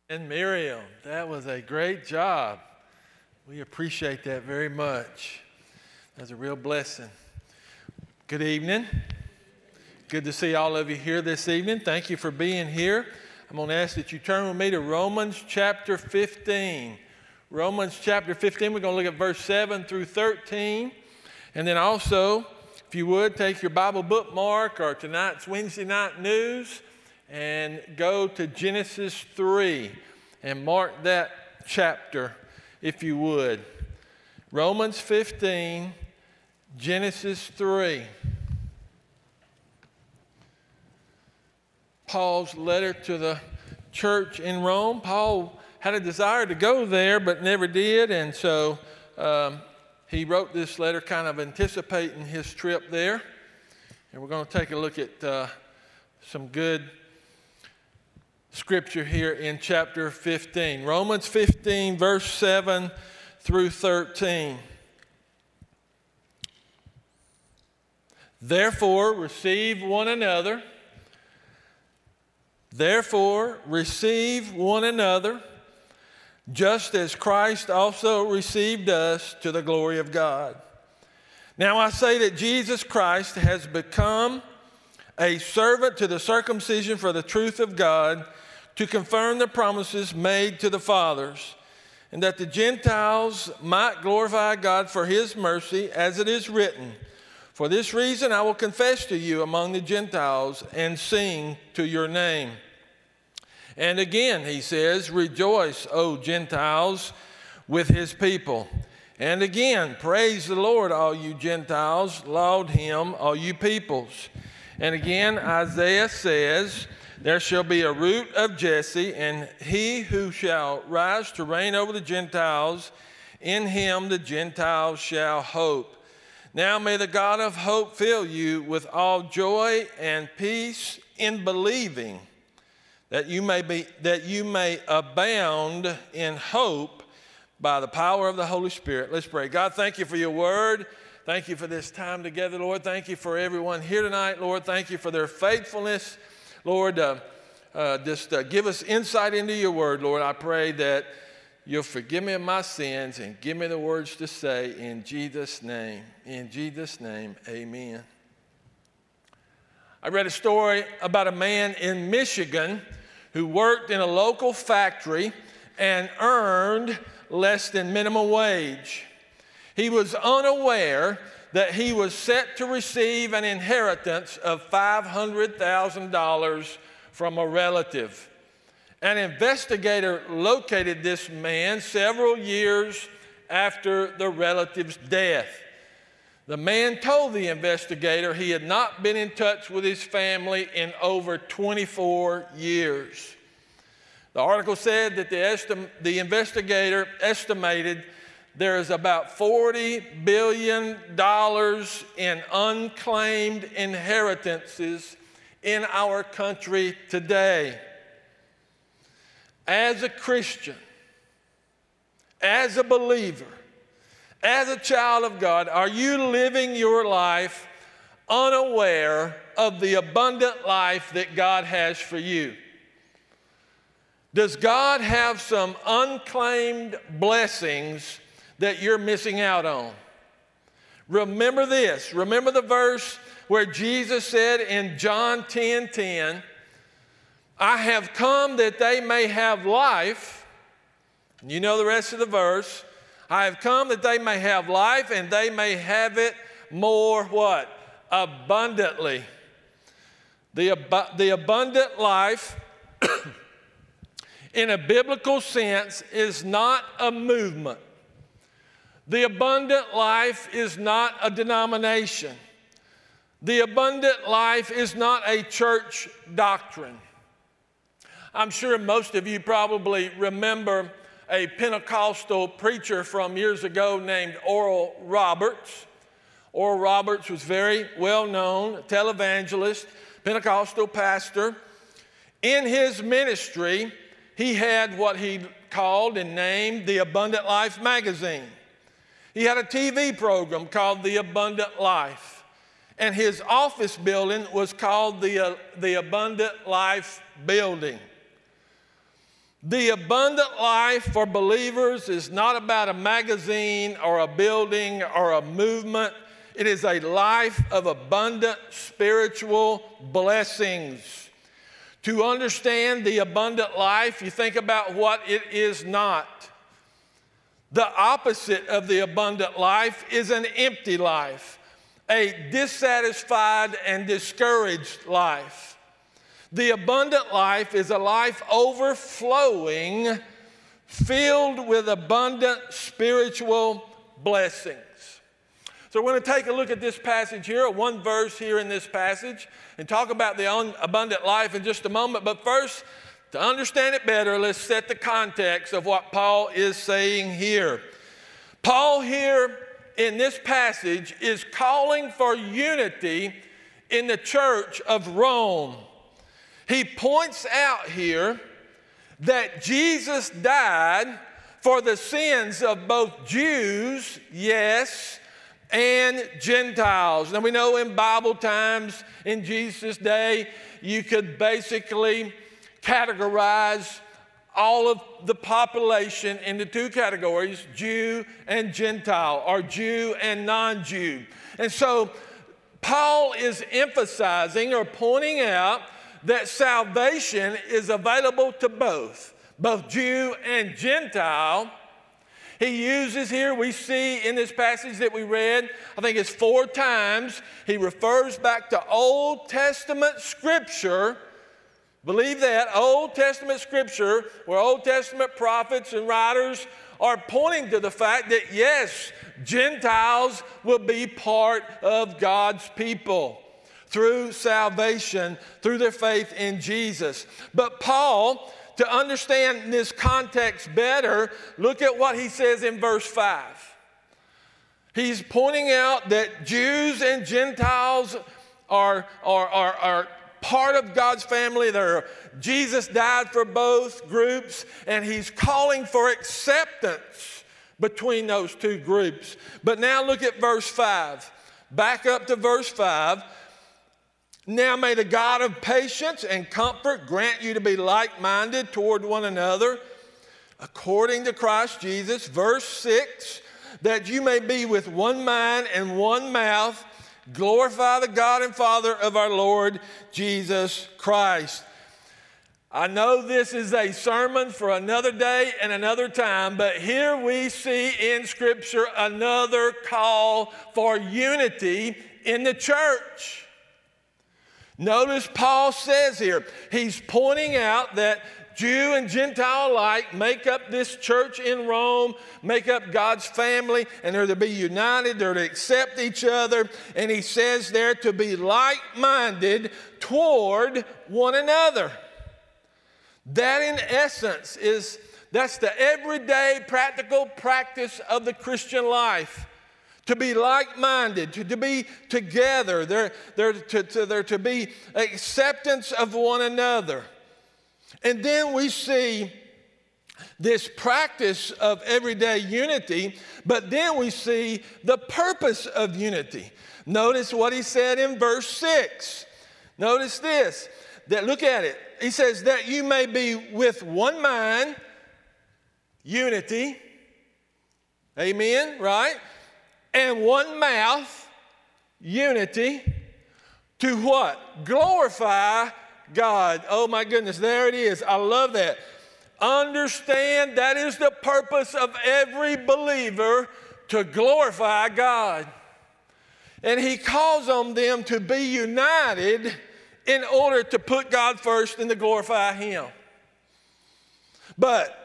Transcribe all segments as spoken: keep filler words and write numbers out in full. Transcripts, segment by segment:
And Miriam, that was a great job. We appreciate that very much. That's a real blessing. Good evening. Good to see all of you here this evening. Thank you for being here. I'm going to ask that you turn with me to Romans chapter fifteen. Romans chapter fifteen, we're going to look at verse seven through thirteen. And then also, if you would, take your Bible bookmark or tonight's Wednesday night news and go to Genesis three and mark that chapter, if you would. Romans fifteen, Genesis three. Paul's letter to the church in Rome. Paul had a desire to go there, but never did, and so um, he wrote this letter kind of anticipating his trip there. And we're going to take a look at uh, some good scripture here in chapter fifteen. Romans fifteen, verse seven through thirteen. Therefore, receive one another. Therefore, receive one another, just as Christ also received us to the glory of God. Now I say that Jesus Christ has become a servant to the circumcision for the truth of God, to confirm the promises made to the fathers, and that the Gentiles might glorify God for his mercy, as it is written, for this reason I will confess to you among the Gentiles and sing to your name. And again, he says, rejoice, O Gentiles, with his people. And again, praise the Lord, all you Gentiles, laud him, all you peoples. And again, Isaiah says, there shall be a root of Jesse, and he who shall rise to reign over the Gentiles, in him the Gentiles shall hope. Now may the God of hope fill you with all joy and peace in believing, that you may be that you may abound in hope by the power of the Holy Spirit. Let's pray. God, thank you for your word. Thank you for this time together, Lord. Thank you for everyone here tonight, Lord. Thank you for their faithfulness. Lord, uh, uh, just uh, give us insight into your word, Lord. I pray that you'll forgive me of my sins and give me the words to say in Jesus' name. In Jesus' name, amen. I read a story about a man in Michigan who worked in a local factory and earned less than minimum wage. He was unaware that he was set to receive an inheritance of five hundred thousand dollars from a relative. An investigator located this man several years after the relative's death. The man told the investigator he had not been in touch with his family in over twenty-four years. The article said that the, estim- the investigator estimated there is about forty billion dollars in unclaimed inheritances in our country today. As a Christian, as a believer, as a child of God, are you living your life unaware of the abundant life that God has for you? Does God have some unclaimed blessings that you're missing out on? Remember this. Remember the verse where Jesus said in John ten ten, I have come that they may have life. You know the rest of the verse. I have come that they may have life and they may have it more what? Abundantly. The, ab- the abundant life in a biblical sense is not a movement. The abundant life is not a denomination. The abundant life is not a church doctrine. I'm sure most of you probably remember a Pentecostal preacher from years ago named Oral Roberts. Oral Roberts was very well known, televangelist, Pentecostal pastor. In his ministry, he had what he called and named the Abundant Life magazine. He had a T V program called The Abundant Life. And his office building was called the, uh, the Abundant Life Building. The abundant life for believers is not about a magazine or a building or a movement. It is a life of abundant spiritual blessings. To understand the abundant life, you think about what it is not. The opposite of the abundant life is an empty life, a dissatisfied and discouraged life. The abundant life is a life overflowing, filled with abundant spiritual blessings. So we're going to take a look at this passage here, one verse here in this passage, and talk about the abundant life in just a moment. But first, to understand it better, let's set the context of what Paul is saying here. Paul here in this passage is calling for unity in the church of Rome. He points out here that Jesus died for the sins of both Jews, yes, and Gentiles. Now we know in Bible times, in Jesus' day, you could basically categorize all of the population into two categories, Jew and Gentile, or Jew and non-Jew. And so Paul is emphasizing or pointing out that salvation is available to both, both Jew and Gentile. He uses here, we see in this passage that we read, I think it's four times, he refers back to Old Testament Scripture. Believe that, Old Testament Scripture, where Old Testament prophets and writers are pointing to the fact that, yes, Gentiles will be part of God's people through salvation, through their faith in Jesus. But Paul, to understand this context better, look at what he says in verse five. He's pointing out that Jews and Gentiles are, are, are, are part of God's family. They're, Jesus died for both groups, and he's calling for acceptance between those two groups. But now look at verse five. Back up to verse five. Now may the God of patience and comfort grant you to be like-minded toward one another, according to Christ Jesus. Verse six, that you may be with one mind and one mouth, glorify the God and Father of our Lord Jesus Christ. I know this is a sermon for another day and another time, but here we see in Scripture another call for unity in the church. Notice Paul says here, he's pointing out that Jew and Gentile alike make up this church in Rome, make up God's family, and they're to be united, they're to accept each other. And he says they're to be like-minded toward one another. That in essence is, that's the everyday practical practice of the Christian life. To be like-minded, to, to be together, they're, they're, to, to, they're to be acceptance of one another. And then we see this practice of everyday unity, but then we see the purpose of unity. Notice what he said in verse six. Notice this, that look at it. He says that you may be with one mind, unity, amen, right? And one mouth, unity, to what? Glorify God. Oh my goodness, there it is. I love that. Understand that is the purpose of every believer, to glorify God. And he calls on them to be united in order to put God first and to glorify him. But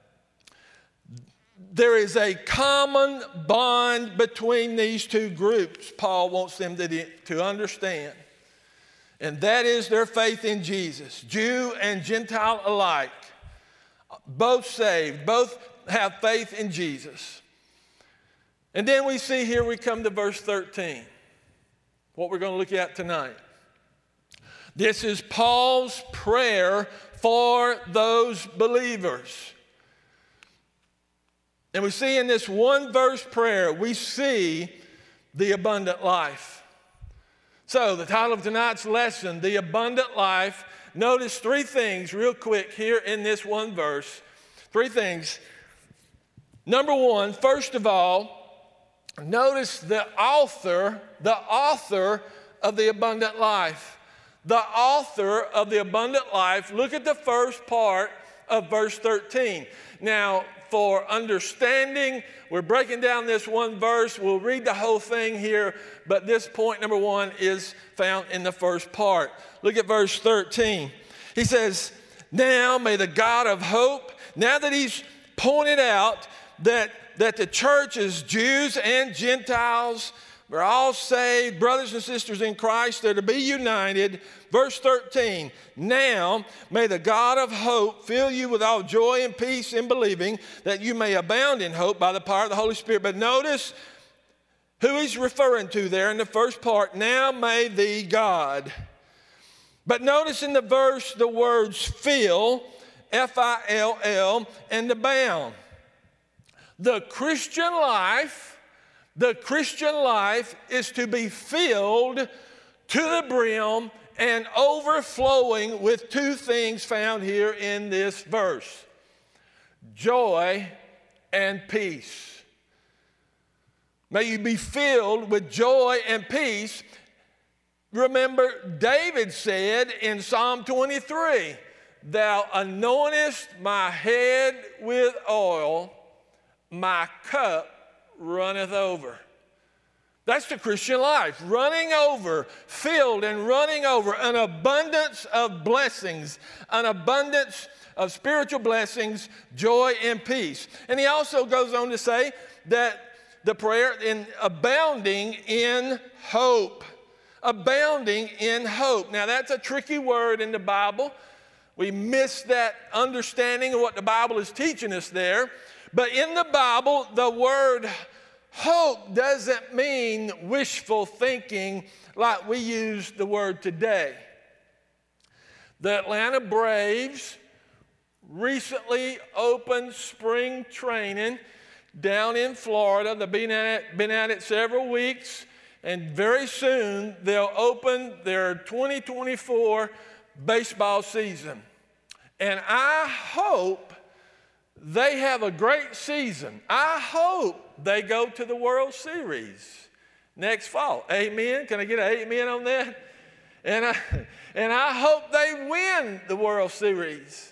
there is a common bond between these two groups Paul wants them to, to understand. And that is their faith in Jesus. Jew and Gentile alike. Both saved. Both have faith in Jesus. And then we see here we come to verse thirteen. What we're going to look at tonight. This is Paul's prayer for those believers. And we see in this one verse prayer, we see the abundant life. So the title of tonight's lesson, The Abundant Life. notice three things real quick here in this one verse. Three things. Number one, first of all, notice the author, the author of the abundant life. The author of the abundant life. Look at the first part of verse thirteen. Now, for understanding, we're breaking down this one verse. We'll read the whole thing here, but this point number one is found in the first part. Look at verse thirteen. He says, now may the God of hope, now that he's pointed out that, that the church is Jews and Gentiles, we're all saved, brothers and sisters in Christ, they're to be united. Verse thirteen, now may the God of hope fill you with all joy and peace in believing, that you may abound in hope by the power of the Holy Spirit. But notice who he's referring to there in the first part, now may the God. But notice in the verse the words fill, F I L L, and abound. The Christian life The Christian life is to be filled to the brim and overflowing with two things found here in this verse: joy and peace. May you be filled with joy and peace. Remember, David said in Psalm twenty-three, thou anointest my head with oil, my cup runneth over. That's the Christian life, running over, filled and running over, an abundance of blessings, an abundance of spiritual blessings, joy and peace. And he also goes on to say that the prayer in abounding in hope, abounding in hope. Now that's a tricky word in the Bible. We miss that understanding of what the Bible is teaching us there. But in the Bible, the word hope doesn't mean wishful thinking like we use the word today. The Atlanta Braves recently opened spring training down in Florida. They've been at it, been at it several weeks, and very soon they'll open their twenty twenty-four baseball season. And I hope they have a great season. I hope they go to the World Series next fall. Amen? Can I get an amen on that? And I, and I hope they win the World Series.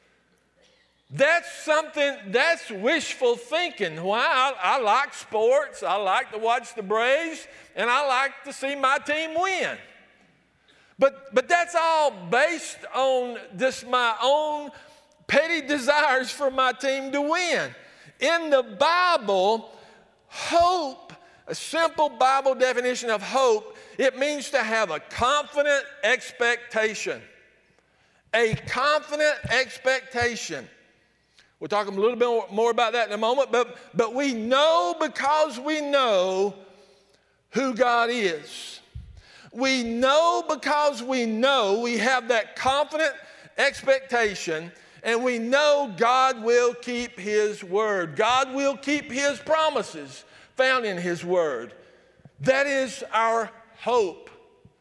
That's something, that's wishful thinking. Why? I, I like sports. I like to watch the Braves, and I like to see my team win. But, but that's all based on just my own petty desires for my team to win. In the Bible, hope, a simple Bible definition of hope, it means to have a confident expectation. A confident expectation. We'll talk a little bit more about that in a moment, but, but we know because we know who God is. We know because we know we have that confident expectation. And we know God will keep His word. God will keep His promises found in His word. That is our hope.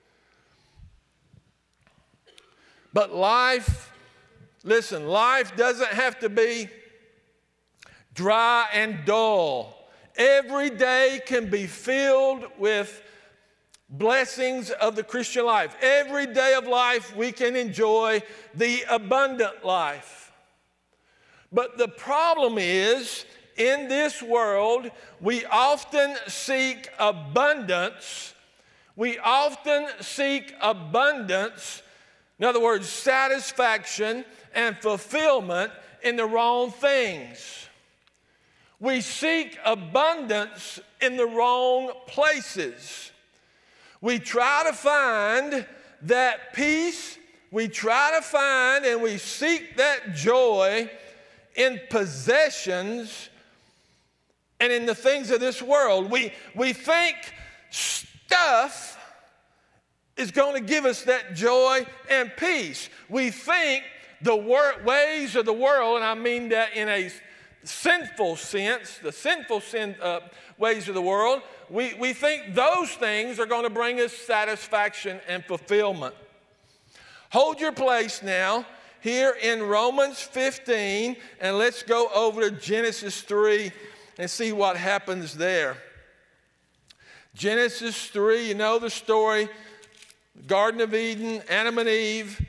But life, listen, life doesn't have to be dry and dull. Every day can be filled with blessings of the Christian life. Every day of life we can enjoy the abundant life. But the problem is, in this world, we often seek abundance. We often seek abundance, in other words, satisfaction and fulfillment in the wrong things. We seek abundance in the wrong places. We try to find that peace, we try to find and we seek that joy in possessions and in the things of this world. We, we think stuff is going to give us that joy and peace. We think the wor- ways of the world, and I mean that in a sinful sense, the sinful sin, uh, ways of the world, we, we think those things are going to bring us satisfaction and fulfillment. Hold your place now here in Romans fifteen, and let's go over to Genesis three and see what happens there. Genesis three, you know the story, Garden of Eden, Adam and Eve.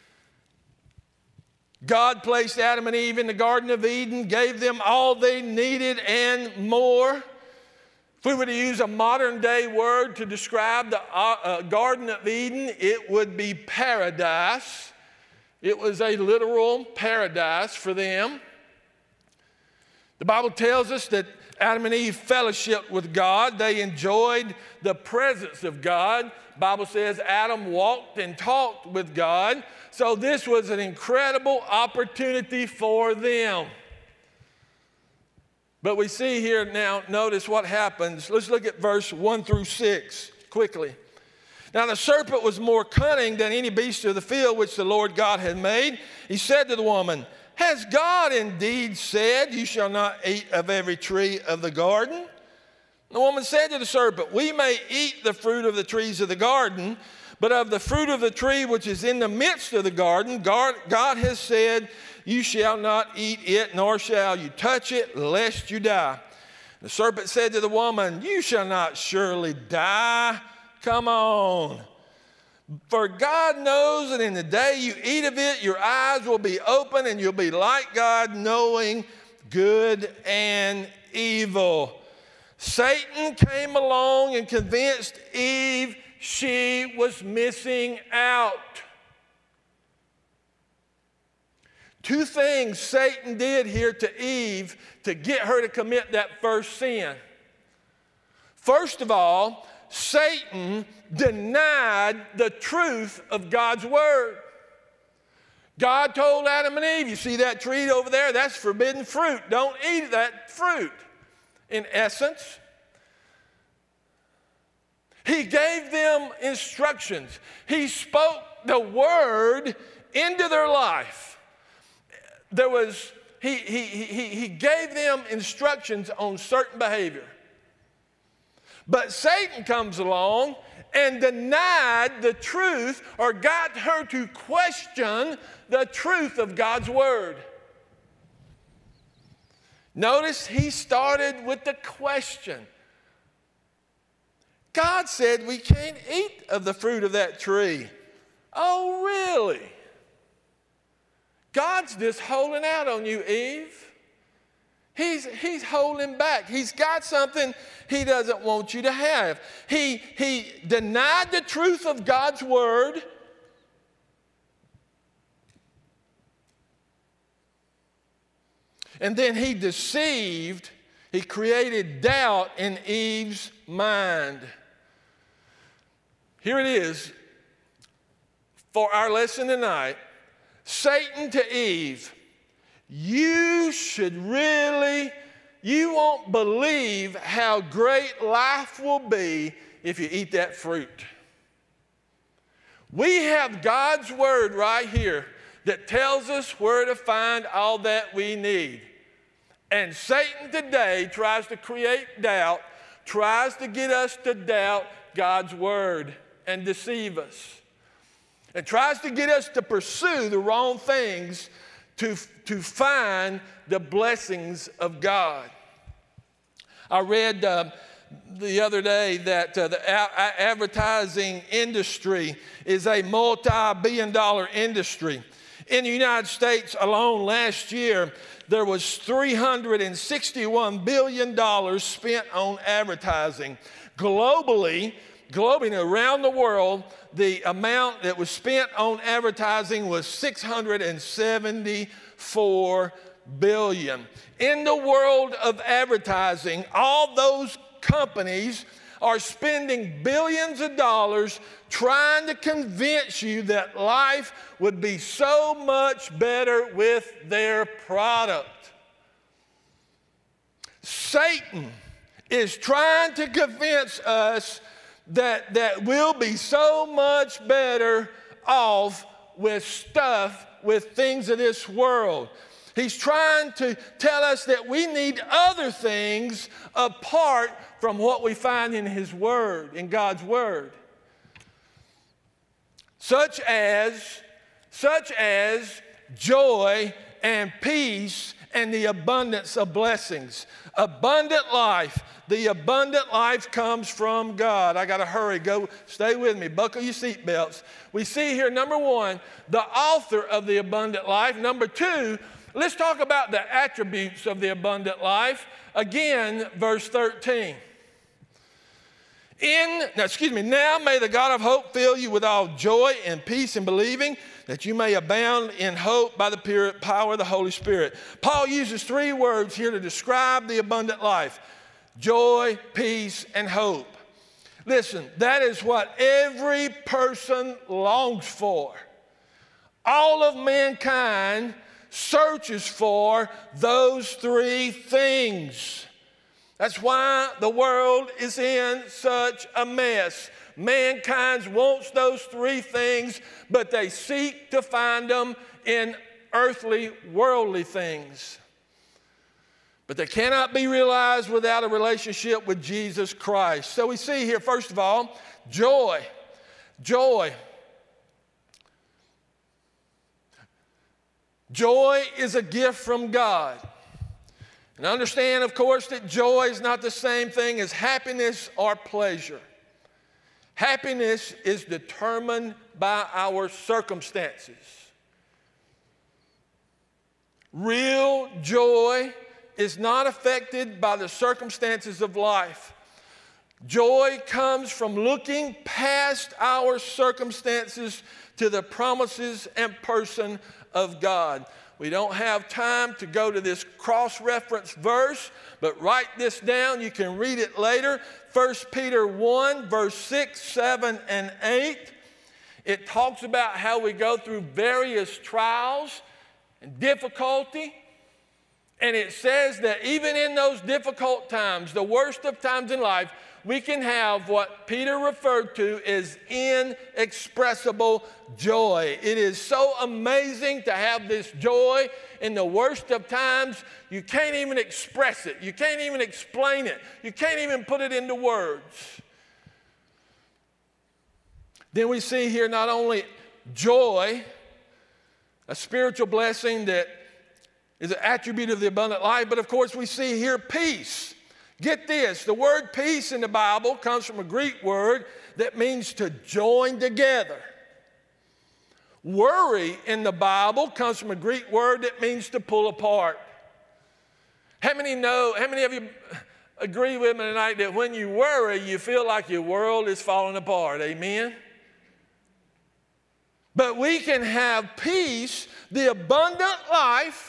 God placed Adam and Eve in the Garden of Eden, gave them all they needed and more. If we were to use a modern day word to describe the uh, uh, Garden of Eden, it would be paradise. It was a literal paradise for them. The Bible tells us that Adam and Eve fellowshiped with God. They enjoyed the presence of God. The Bible says Adam walked and talked with God. So this was an incredible opportunity for them. But we see here now, notice what happens. Let's look at verse one through six quickly. Now the serpent was more cunning than any beast of the field which the Lord God had made. He said to the woman, has God indeed said, you shall not eat of every tree of the garden? The woman said to the serpent, we may eat the fruit of the trees of the garden, but of the fruit of the tree which is in the midst of the garden, God, God has said, you shall not eat it, nor shall you touch it, lest you die. The serpent said to the woman, you shall not surely die. Come on. For God knows that in the day you eat of it, your eyes will be open and you'll be like God, knowing good and evil. Satan came along and convinced Eve she was missing out. Two things Satan did here to Eve to get her to commit that first sin. First of all, Satan denied the truth of God's word. God told Adam and Eve, you see that tree over there? That's forbidden fruit. Don't eat that fruit. In essence, he gave them instructions. He spoke the word into their life. There was, he, he, he, he gave them instructions on certain behavior. But Satan comes along and denied the truth, or got her to question the truth of God's word. Notice he started with the question. God said we can't eat of the fruit of that tree. Oh, really? God's just holding out on you, Eve. He's, he's holding back. He's got something he doesn't want you to have. He, he denied the truth of God's word. And then he deceived, he created doubt in Eve's mind. Here it is for our lesson tonight. Satan to Eve, you should really, you won't believe how great life will be if you eat that fruit. We have God's word right here that tells us where to find all that we need. And Satan today tries to create doubt, tries to get us to doubt God's word and deceive us. And tries to get us to pursue the wrong things to, to find the blessings of God. I read uh, the other day that uh, the a- advertising industry is a multi-billion dollar industry. In the United States alone last year, there was three hundred sixty-one billion dollars spent on advertising. Globally, globally around the world, the amount that was spent on advertising was six hundred seventy-four billion dollars. In the world of advertising, all those companies are spending billions of dollars trying to convince you that life would be so much better with their product. Satan is trying to convince us that, that we'll be so much better off with stuff, with things of this world. He's trying to tell us that we need other things apart from what we find in His Word, in God's Word. Such as such as joy and peace and the abundance of blessings. Abundant life. The abundant life comes from God. I got to hurry. Go, stay with me. Buckle your seatbelts. We see here, number one, the author of the abundant life. Number two, let's talk about the attributes of the abundant life. Again, verse thirteen. In, now, excuse me, now may the God of hope fill you with all joy and peace in believing, that you may abound in hope by the power of the Holy Spirit. Paul uses three words here to describe the abundant life: joy, peace, and hope. Listen, that is what every person longs for. All of mankind searches for those three things. That's why the world is in such a mess. Mankind wants those three things, but they seek to find them in earthly, worldly things. But they cannot be realized without a relationship with Jesus Christ. So we see here, first of all, joy. Joy. Joy is a gift from God. And understand, of course, that joy is not the same thing as happiness or pleasure. Happiness is determined by our circumstances. Real joy is not affected by the circumstances of life. Joy comes from looking past our circumstances to the promises and person of God. We don't have time to go to this cross-reference verse, but write this down. You can read it later. First Peter one, verse six, seven, and eight. It talks about how we go through various trials and difficulty. And it says that even in those difficult times, the worst of times in life, we can have what Peter referred to as inexpressible joy. It is so amazing to have this joy in the worst of times. You can't even express it. You can't even explain it. You can't even put it into words. Then we see here not only joy, a spiritual blessing that is an attribute of the abundant life, but of course we see here peace. Get this, the word peace in the Bible comes from a Greek word that means to join together. Worry in the Bible comes from a Greek word that means to pull apart. How many know, how many of you agree with me tonight that when you worry, you feel like your world is falling apart? Amen? But we can have peace, the abundant life.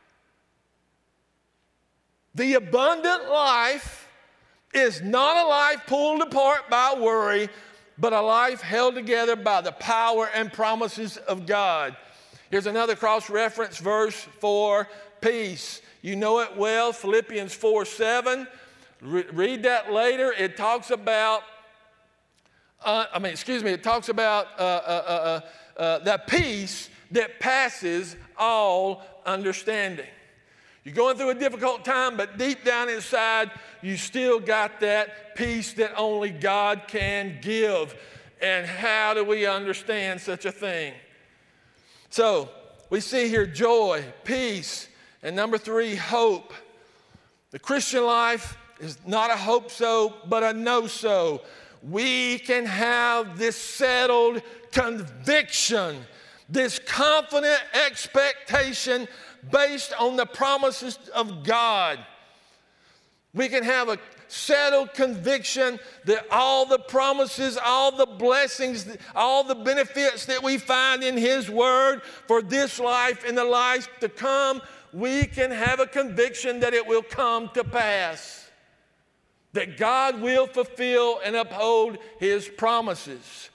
The abundant life is not a life pulled apart by worry, but a life held together by the power and promises of God. Here's another cross-reference verse for peace. You know it well, Philippians four seven. Re- read that later. It talks about, uh, I mean, excuse me, it talks about uh, uh, uh, uh, that peace that passes all understanding. You're going through a difficult time, but deep down inside, you still got that peace that only God can give. And how do we understand such a thing? So, we see here joy, peace, and number three, hope. The Christian life is not a hope so, but a know so. We can have this settled conviction, this confident expectation based on the promises of God. We can have a settled conviction that all the promises, all the blessings, all the benefits that we find in His Word for this life and the life to come, we can have a conviction that it will come to pass. That God will fulfill and uphold His promises.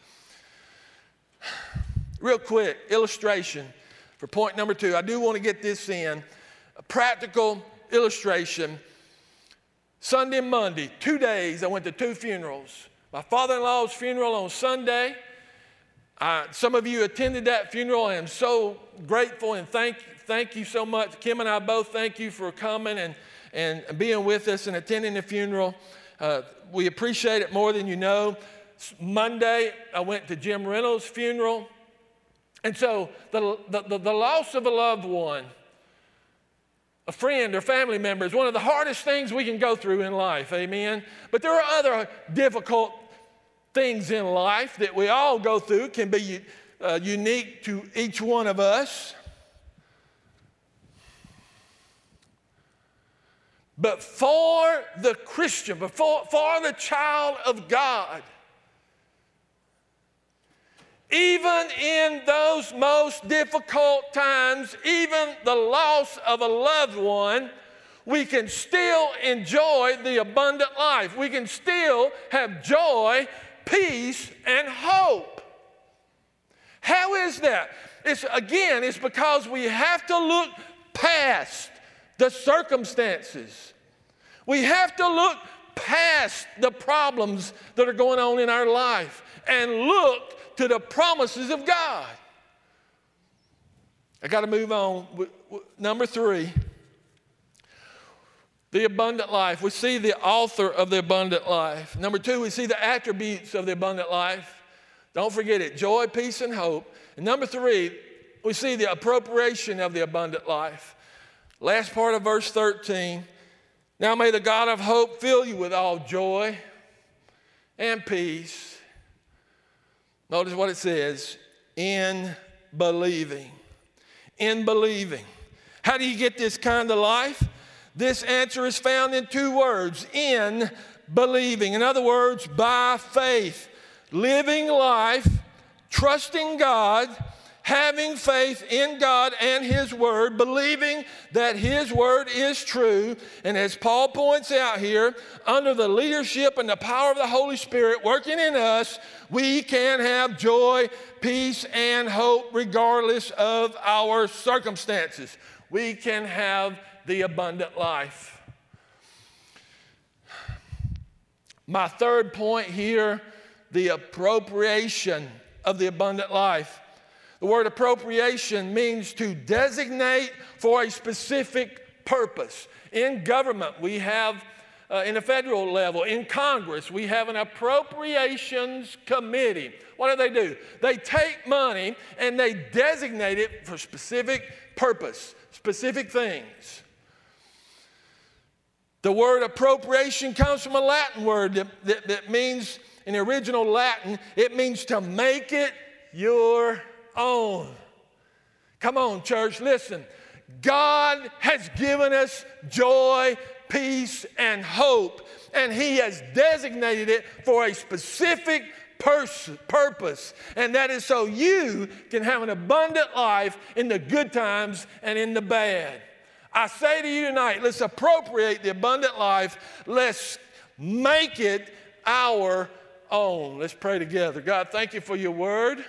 Real quick, illustration. For point number two, I do want to get this in. A practical illustration. Sunday and Monday, two days, I went to two funerals. My father-in-law's funeral on Sunday. Uh, some of you attended that funeral. I am so grateful and thank, thank you so much. Kim and I both thank you for coming and, and being with us and attending the funeral. Uh, we appreciate it more than you know. Monday, I went to Jim Reynolds' funeral. And so the, the, the, the loss of a loved one, a friend or family member, is one of the hardest things we can go through in life, amen? But there are other difficult things in life that we all go through, can be uh, unique to each one of us. But for the Christian, for, for the child of God, even in those most difficult times, even the loss of a loved one, we can still enjoy the abundant life. We can still have joy, peace, and hope. How is that? It's, again, it's because we have to look past the circumstances. We have to look past the problems that are going on in our life and look to the promises of God. I got to move on. Number three, the abundant life. We see the author of the abundant life. Number two, we see the attributes of the abundant life. Don't forget it, joy, peace, and hope. And number three, we see the appropriation of the abundant life. Last part of verse thirteen. Now may the God of hope fill you with all joy and peace. Notice what it says, in believing. In believing. How do you get this kind of life? This answer is found in two words, in believing. In other words, by faith. Living life, trusting God, having faith in God and His Word, believing that His Word is true. And as Paul points out here, under the leadership and the power of the Holy Spirit working in us, we can have joy, peace, and hope regardless of our circumstances. We can have the abundant life. My third point here, the appropriation of the abundant life. The word appropriation means to designate for a specific purpose. In government, we have, uh, in the federal level, in Congress, we have an appropriations committee. What do they do? They take money and they designate it for specific purpose, specific things. The word appropriation comes from a Latin word that, that, that means, in the original Latin, it means to make it your own. Come on, church, listen. God has given us joy, peace, and hope, and He has designated it for a specific pers- purpose, and that is so you can have an abundant life in the good times and in the bad. I say to you tonight, let's appropriate the abundant life. Let's make it our own. Let's pray together. God, thank you for your word.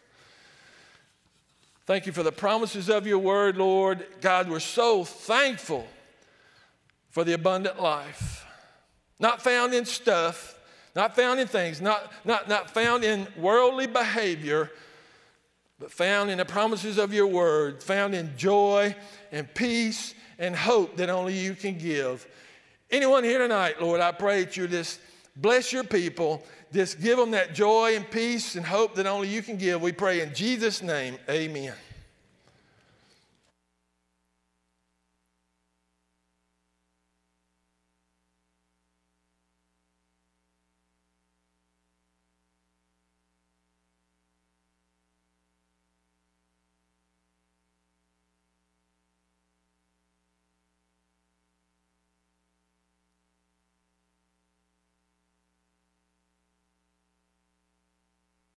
Thank you for the promises of your word, Lord. God, we're so thankful for the abundant life. Not found in stuff, not found in things, not, not, not found in worldly behavior, but found in the promises of your word, found in joy and peace and hope that only you can give. Anyone here tonight, Lord, I pray that you just bless your people. Just give them that joy and peace and hope that only you can give. We pray in Jesus' name, amen.